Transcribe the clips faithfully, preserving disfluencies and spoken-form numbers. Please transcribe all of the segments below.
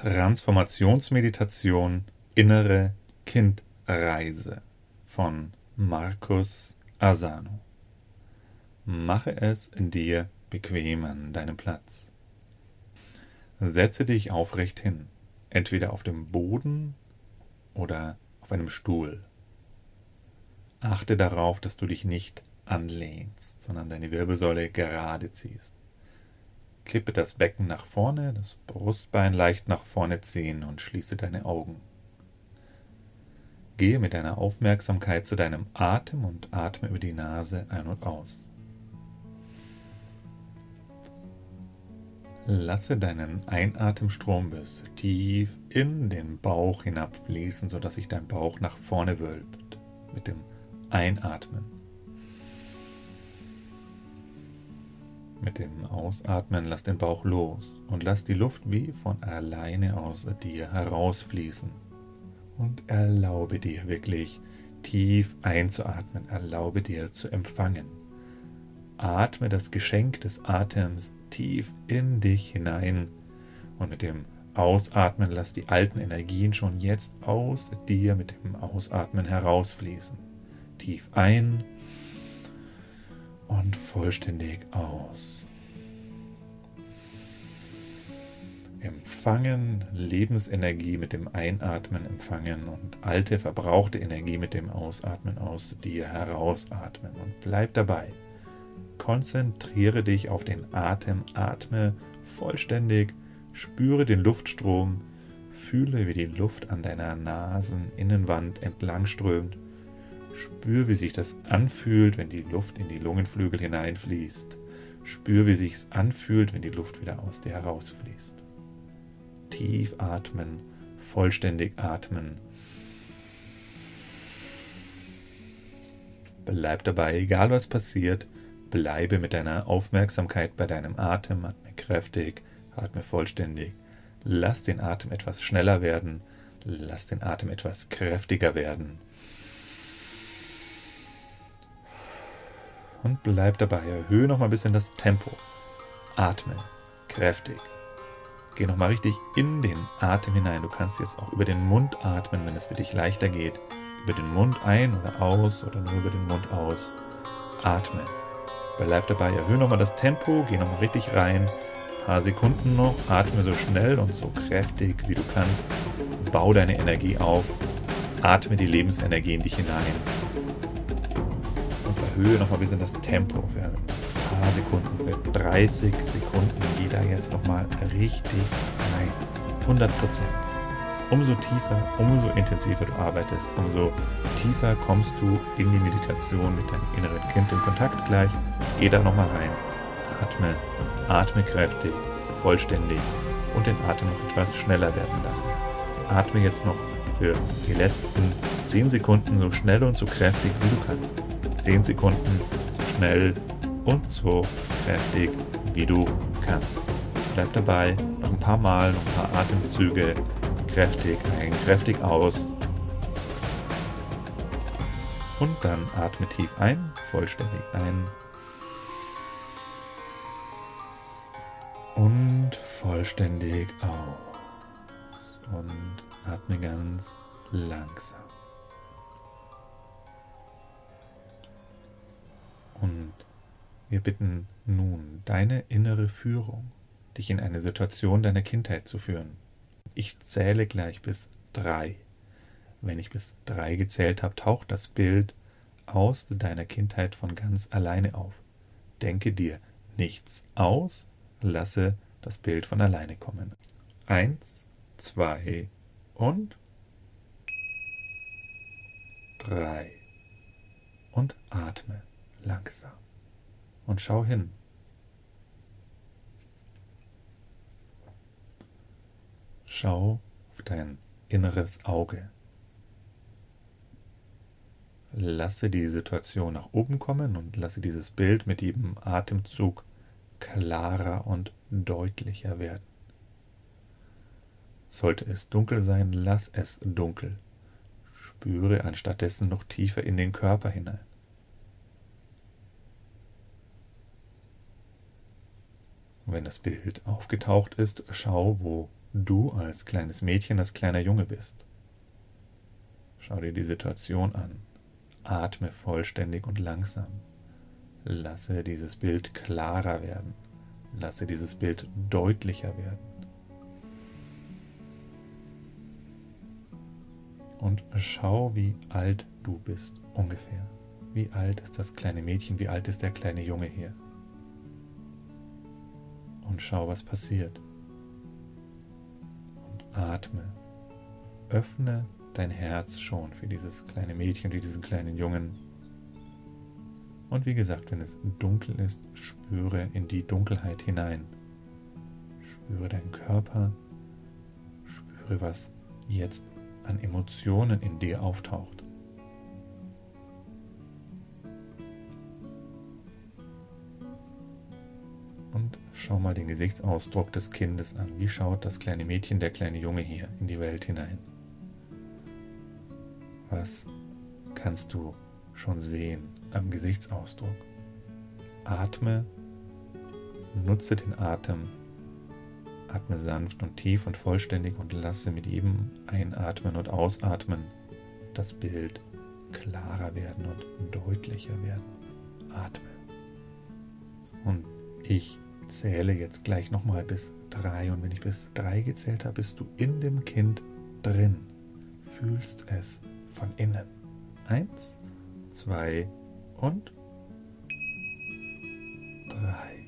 Transformationsmeditation Innere Kindreise von Marcus Asano. Mache es dir bequem an deinem Platz. Setze dich aufrecht hin, entweder auf dem Boden oder auf einem Stuhl. Achte darauf, dass du dich nicht anlehnst, sondern deine Wirbelsäule gerade ziehst. Kippe das Becken nach vorne, das Brustbein leicht nach vorne ziehen und schließe deine Augen. Gehe mit deiner Aufmerksamkeit zu deinem Atem und atme über die Nase ein und aus. Lasse deinen Einatemstrom bis tief in den Bauch hinabfließen, sodass sich dein Bauch nach vorne wölbt mit dem Einatmen. Mit dem Ausatmen lass den Bauch los und lass die Luft wie von alleine aus dir herausfließen. Und erlaube dir wirklich tief einzuatmen, erlaube dir zu empfangen. Atme das Geschenk des Atems tief in dich hinein und mit dem Ausatmen lass die alten Energien schon jetzt aus dir mit dem Ausatmen herausfließen. Tief ein und vollständig aus. Empfangen, Lebensenergie mit dem Einatmen empfangen und alte, verbrauchte Energie mit dem Ausatmen aus dir herausatmen. Und bleib dabei. Konzentriere dich auf den Atem, atme vollständig, spüre den Luftstrom, fühle, wie die Luft an deiner Naseninnenwand entlang strömt. Spür, wie sich das anfühlt, wenn die Luft in die Lungenflügel hineinfließt. Spür, wie sich es anfühlt, wenn die Luft wieder aus dir herausfließt. Tief atmen, vollständig atmen. Bleib dabei, egal was passiert. Bleibe mit deiner Aufmerksamkeit bei deinem Atem. Atme kräftig, atme vollständig. Lass den Atem etwas schneller werden. Lass den Atem etwas kräftiger werden. Und bleib dabei. Erhöhe noch mal ein bisschen das Tempo. Atme kräftig. Geh noch mal richtig in den Atem hinein. Du kannst jetzt auch über den Mund atmen, wenn es für dich leichter geht. Über den Mund ein oder aus oder nur über den Mund aus. Atme. Bleib dabei. Erhöhe noch mal das Tempo. Geh noch mal richtig rein. Ein paar Sekunden noch. Atme so schnell und so kräftig, wie du kannst. Bau deine Energie auf. Atme die Lebensenergie in dich hinein. Erhöhe noch mal ein bisschen das Tempo für ein paar Sekunden, für dreißig Sekunden. Geh da jetzt noch mal richtig rein. hundert Prozent. Umso tiefer, umso intensiver du arbeitest, umso tiefer kommst du in die Meditation mit deinem inneren Kind in Kontakt gleich. Geh da noch mal rein. Atme, atme kräftig, vollständig und den Atem noch etwas schneller werden lassen. Atme jetzt noch für die letzten zehn Sekunden so schnell und so kräftig, wie du kannst. zehn Sekunden, so schnell und so kräftig, wie du kannst. Bleib dabei, noch ein paar Mal, noch ein paar Atemzüge, kräftig ein, kräftig aus. Und dann atme tief ein, vollständig ein. Und vollständig aus. Und atme ganz langsam. Und wir bitten nun deine innere Führung, dich in eine Situation deiner Kindheit zu führen. Ich zähle gleich bis drei. Wenn ich bis drei gezählt habe, taucht das Bild aus deiner Kindheit von ganz alleine auf. Denke dir nichts aus, lasse das Bild von alleine kommen. Eins, zwei und drei. Und atme langsam. Und schau hin. Schau auf dein inneres Auge. Lasse die Situation nach oben kommen und lasse dieses Bild mit jedem Atemzug klarer und deutlicher werden. Sollte es dunkel sein, lass es dunkel. Spüre anstattdessen noch tiefer in den Körper hinein. Und wenn das Bild aufgetaucht ist, schau, wo du als kleines Mädchen, als kleiner Junge bist. Schau dir die Situation an. Atme vollständig und langsam. Lasse dieses Bild klarer werden. Lasse dieses Bild deutlicher werden. Und schau, wie alt du bist ungefähr. Wie alt ist das kleine Mädchen? Wie alt ist der kleine Junge hier? Und schau, was passiert. Und atme. Öffne dein Herz schon für dieses kleine Mädchen, für diesen kleinen Jungen. Und wie gesagt, wenn es dunkel ist, spüre in die Dunkelheit hinein. Spüre deinen Körper. Spüre, was jetzt an Emotionen in dir auftaucht. Und schau mal den Gesichtsausdruck des Kindes an. Wie schaut das kleine Mädchen, der kleine Junge hier in die Welt hinein? Was kannst du schon sehen am Gesichtsausdruck? Atme, nutze den Atem, atme sanft und tief und vollständig und lasse mit jedem Einatmen und Ausatmen das Bild klarer werden und deutlicher werden. Atme. Und ich zähle jetzt gleich nochmal bis drei und wenn ich bis drei gezählt habe, bist du in dem Kind drin. Fühlst es von innen. Eins, zwei und drei.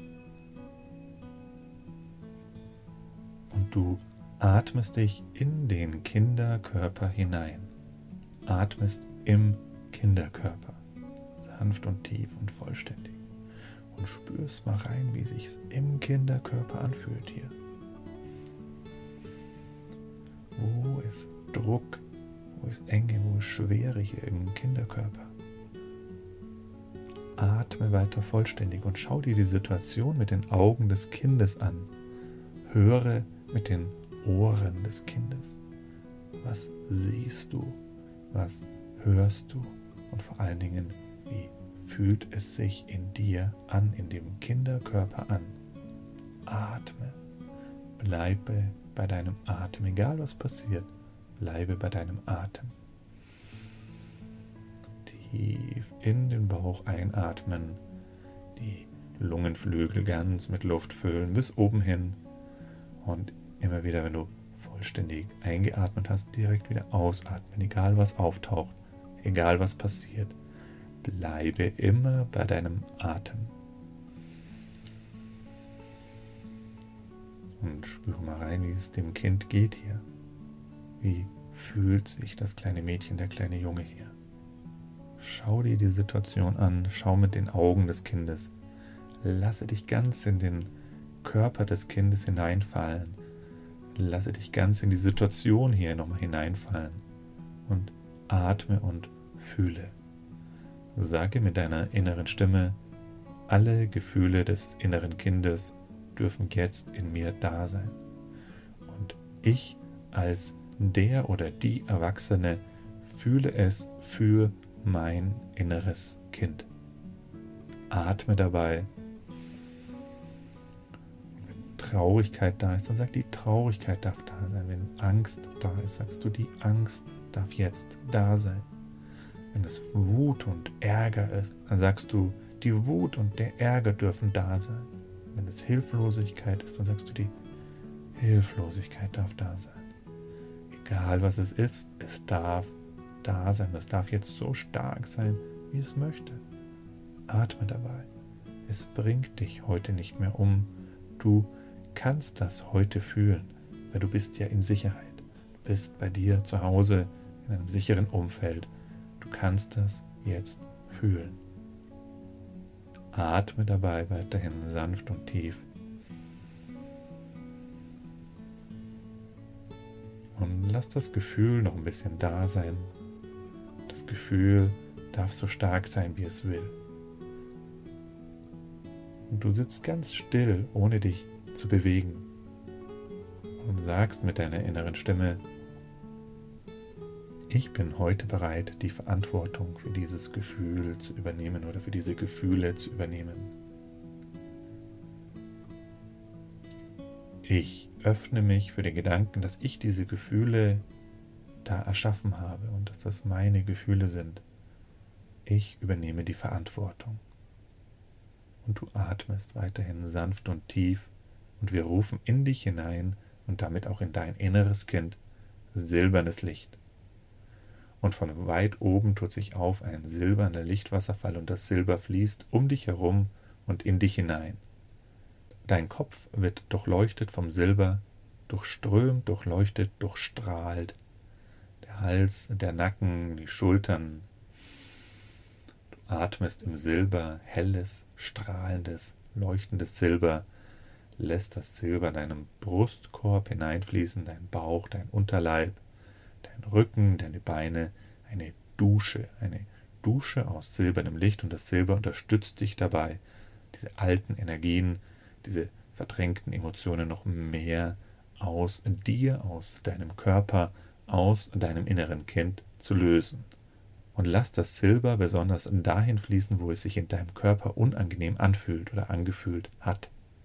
Und du atmest dich in den Kinderkörper hinein. Atmest im Kinderkörper. Sanft und tief und vollständig. Und spürst mal rein, wie sich's im Kinderkörper anfühlt hier. Wo ist Druck? Wo ist Enge? Wo ist Schwere hier im Kinderkörper? Atme weiter vollständig und schau dir die Situation mit den Augen des Kindes an. Höre mit den Ohren des Kindes. Was siehst du? Was hörst du? Und vor allen Dingen, wie fühlt es sich in dir an, in dem Kinderkörper an? Atme. Bleibe bei deinem Atem, egal was passiert. Bleibe bei deinem Atem. Tief in den Bauch einatmen, die Lungenflügel ganz mit Luft füllen bis oben hin und immer wieder, wenn du vollständig eingeatmet hast, direkt wieder ausatmen, egal was auftaucht, egal was passiert. Bleibe immer bei deinem Atem. Und spüre mal rein, wie es dem Kind geht hier. Wie fühlt sich das kleine Mädchen, der kleine Junge hier? Schau dir die Situation an, schau mit den Augen des Kindes. Lasse dich ganz in den Körper des Kindes hineinfallen. Lasse dich ganz in die Situation hier nochmal hineinfallen. Und atme und fühle. Sage mit deiner inneren Stimme, alle Gefühle des inneren Kindes dürfen jetzt in mir da sein. Und ich als der oder die Erwachsene fühle es für mein inneres Kind. Atme dabei. Wenn Traurigkeit da ist, dann sag, die Traurigkeit darf da sein. Wenn Angst da ist, sagst du, die Angst darf jetzt da sein. Wenn es Wut und Ärger ist, dann sagst du, die Wut und der Ärger dürfen da sein. Wenn es Hilflosigkeit ist, dann sagst du, die Hilflosigkeit darf da sein. Egal was es ist, es darf da sein. Es darf jetzt so stark sein, wie es möchte. Atme dabei. Es bringt dich heute nicht mehr um. Du kannst das heute fühlen, weil du bist ja in Sicherheit. Du bist bei dir zu Hause in einem sicheren Umfeld. Du kannst das jetzt fühlen. Atme dabei weiterhin sanft und tief. Und lass das Gefühl noch ein bisschen da sein. Das Gefühl darf so stark sein, wie es will. Und du sitzt ganz still, ohne dich zu bewegen. Und sagst mit deiner inneren Stimme, ich bin heute bereit, die Verantwortung für dieses Gefühl zu übernehmen oder für diese Gefühle zu übernehmen. Ich öffne mich für den Gedanken, dass ich diese Gefühle da erschaffen habe und dass das meine Gefühle sind. Ich übernehme die Verantwortung. Und du atmest weiterhin sanft und tief und wir rufen in dich hinein und damit auch in dein inneres Kind silbernes Licht. Und von weit oben tut sich auf ein silberner Lichtwasserfall und das Silber fließt um dich herum und in dich hinein. Dein Kopf wird durchleuchtet vom Silber, durchströmt, durchleuchtet, durchstrahlt. Der Hals, der Nacken, die Schultern. Du atmest im Silber, helles, strahlendes, leuchtendes Silber, lässt das Silber in deinem Brustkorb hineinfließen, dein Bauch, dein Unterleib, dein Rücken, deine Beine, eine Dusche, eine Dusche aus silbernem Licht und das Silber unterstützt dich dabei, diese alten Energien, diese verdrängten Emotionen noch mehr aus dir, aus deinem Körper, aus deinem inneren Kind zu lösen. Und lass das Silber besonders dahin fließen, wo es sich in deinem Körper unangenehm anfühlt oder angefühlt hat.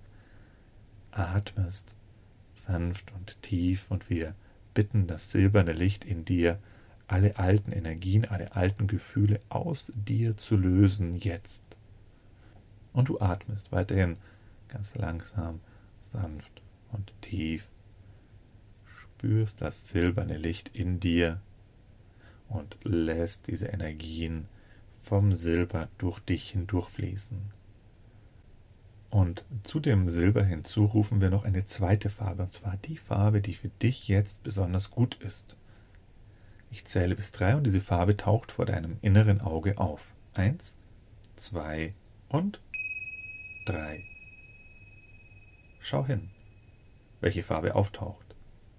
Atmest sanft und tief und wir bitten das silberne Licht in dir, alle alten Energien, alle alten Gefühle aus dir zu lösen jetzt. Und du atmest weiterhin ganz langsam, sanft und tief. Spürst das silberne Licht in dir und lässt diese Energien vom Silber durch dich hindurchfließen. Und zu dem Silber hinzu rufen wir noch eine zweite Farbe, und zwar die Farbe, die für dich jetzt besonders gut ist. Ich zähle bis drei und diese Farbe taucht vor deinem inneren Auge auf. Eins, zwei und drei. Schau hin, welche Farbe auftaucht.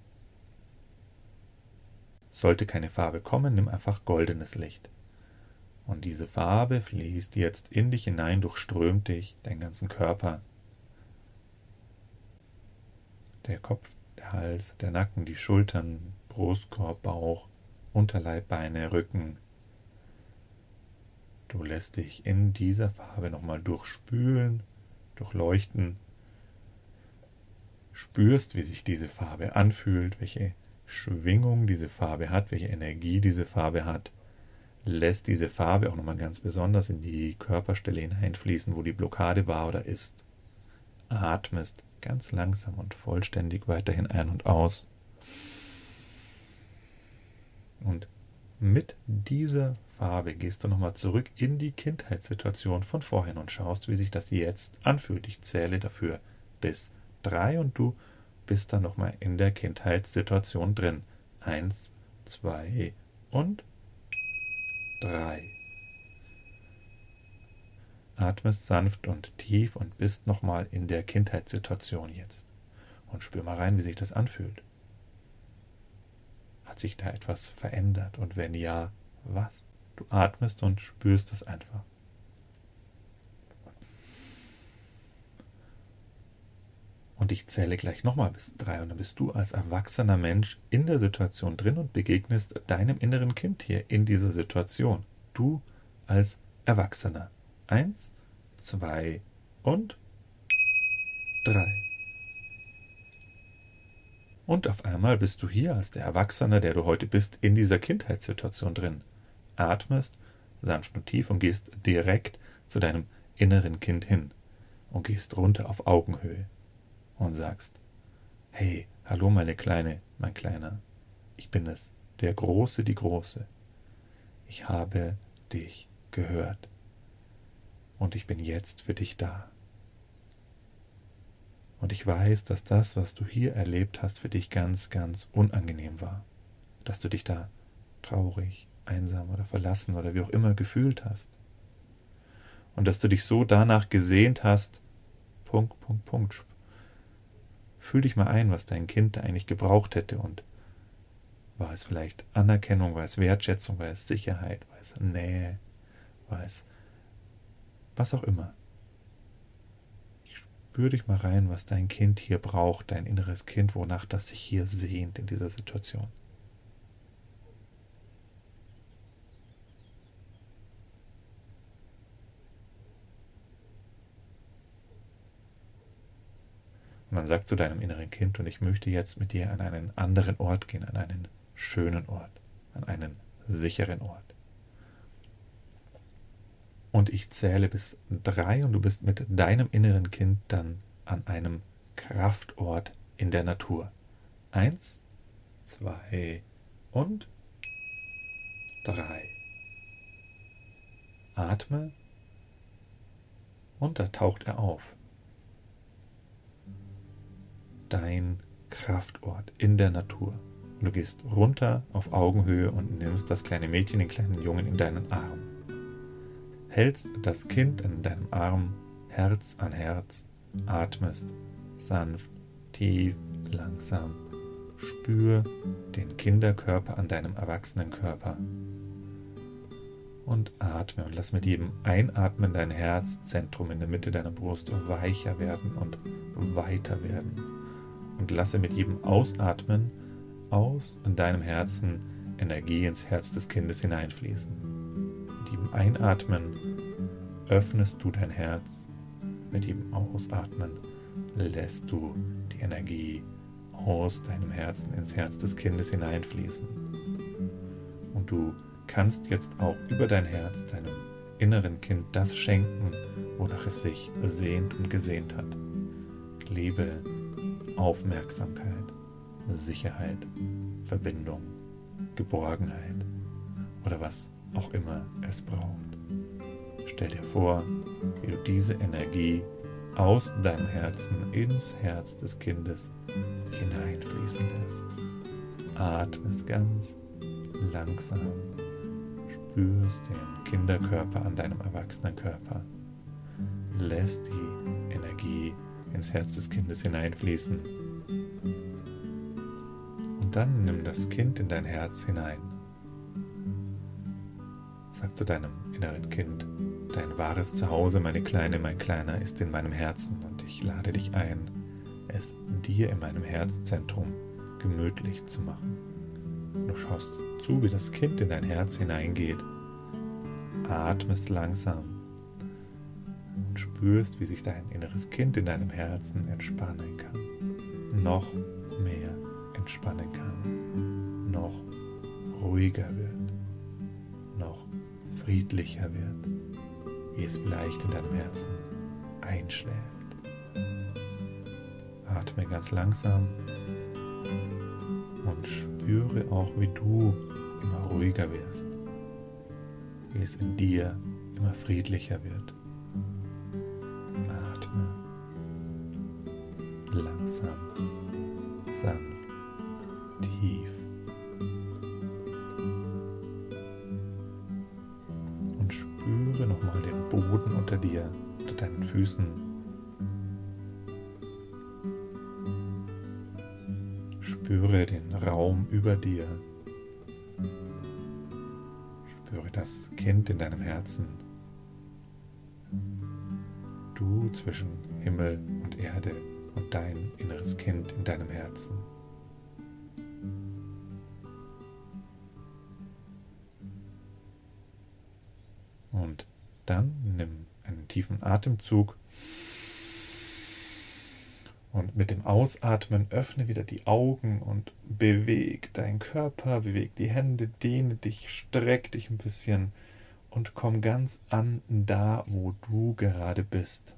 Sollte keine Farbe kommen, nimm einfach goldenes Licht. Und diese Farbe fließt jetzt in dich hinein, durchströmt dich, deinen ganzen Körper. Der Kopf, der Hals, der Nacken, die Schultern, Brustkorb, Bauch, Unterleib, Beine, Rücken. Du lässt dich in dieser Farbe nochmal durchspülen, durchleuchten. Spürst, wie sich diese Farbe anfühlt, welche Schwingung diese Farbe hat, welche Energie diese Farbe hat. Lässt diese Farbe auch nochmal ganz besonders in die Körperstelle hineinfließen, wo die Blockade war oder ist. Atmest ganz langsam und vollständig weiterhin ein und aus. Und mit dieser Farbe gehst du nochmal zurück in die Kindheitssituation von vorhin und schaust, wie sich das jetzt anfühlt. Ich zähle dafür bis drei und du bist dann nochmal in der Kindheitssituation drin. Eins, zwei und drei. Atmest sanft und tief und bist nochmal in der Kindheitssituation jetzt. Und spür mal rein, wie sich das anfühlt. Hat sich da etwas verändert? Und wenn ja, was? Du atmest und spürst es einfach. Und ich zähle gleich nochmal bis drei und dann bist du als erwachsener Mensch in der Situation drin und begegnest deinem inneren Kind hier in dieser Situation. Du als Erwachsener. Eins, zwei und drei. Und auf einmal bist du hier als der Erwachsene, der du heute bist, in dieser Kindheitssituation drin. Atmest sanft und tief und gehst direkt zu deinem inneren Kind hin und gehst runter auf Augenhöhe. Und sagst, hey, hallo meine Kleine, mein Kleiner, ich bin es, der Große, die Große. Ich habe dich gehört und ich bin jetzt für dich da. Und ich weiß, dass das, was du hier erlebt hast, für dich ganz, ganz unangenehm war. Dass du dich da traurig, einsam oder verlassen oder wie auch immer gefühlt hast. Und dass du dich so danach gesehnt hast, Punkt, Punkt, Punkt. Fühl dich mal ein, was dein Kind da eigentlich gebraucht hätte und war es vielleicht Anerkennung, war es Wertschätzung, war es Sicherheit, war es Nähe, war es was auch immer. Ich spür dich mal rein, was dein Kind hier braucht, dein inneres Kind, wonach das sich hier sehnt in dieser Situation. Und Atmen, sag zu deinem inneren Kind, und ich möchte jetzt mit dir an einen anderen Ort gehen, an einen schönen Ort, an einen sicheren Ort. Und ich zähle bis drei und du bist mit deinem inneren Kind dann an einem Kraftort in der Natur. Eins, zwei und drei. Atme und da taucht er auf. Dein Kraftort in der Natur. Du gehst runter auf Augenhöhe und nimmst das kleine Mädchen, den kleinen Jungen in deinen Arm. Hältst das Kind in deinem Arm, Herz an Herz, atmest sanft, tief, langsam. Spür den Kinderkörper an deinem Erwachsenenkörper. Und atme und lass mit jedem Einatmen dein Herzzentrum in der Mitte deiner Brust weicher werden und weiter werden. Und lasse mit jedem Ausatmen aus in deinem Herzen Energie ins Herz des Kindes hineinfließen. Mit jedem Einatmen öffnest du dein Herz, mit jedem Ausatmen lässt du die Energie aus deinem Herzen ins Herz des Kindes hineinfließen. Und du kannst jetzt auch über dein Herz deinem inneren Kind das schenken, wonach es sich sehnt und gesehnt hat. Liebe, Aufmerksamkeit, Sicherheit, Verbindung, Geborgenheit oder was auch immer es braucht. Stell dir vor, wie du diese Energie aus deinem Herzen ins Herz des Kindes hineinfließen lässt. Atme es ganz langsam, spürst den Kinderkörper an deinem Erwachsenenkörper, lässt die Energie ins Herz des Kindes hineinfließen. Und dann nimm das Kind in dein Herz hinein. Sag zu deinem inneren Kind: Dein wahres Zuhause, meine Kleine, mein Kleiner, ist in meinem Herzen und ich lade dich ein, es dir in meinem Herzzentrum gemütlich zu machen. Du schaust zu, wie das Kind in dein Herz hineingeht, atmest langsam und spürst, wie sich dein inneres Kind in deinem Herzen entspannen kann, noch mehr entspannen kann, noch ruhiger wird, noch friedlicher wird, wie es vielleicht in deinem Herzen einschläft. Atme ganz langsam und spüre auch, wie du immer ruhiger wirst, wie es in dir immer friedlicher wird. Atme langsam, sanft, tief und spüre nochmal den Boden unter dir, unter deinen Füßen. Spüre den Raum über dir. Spüre das Kind in deinem Herzen. Du zwischen Himmel und Erde und dein inneres Kind in deinem Herzen. Und dann nimm einen tiefen Atemzug. Und mit dem Ausatmen öffne wieder die Augen und beweg deinen Körper, beweg die Hände, dehne dich, streck dich ein bisschen und komm ganz an da, wo du gerade bist.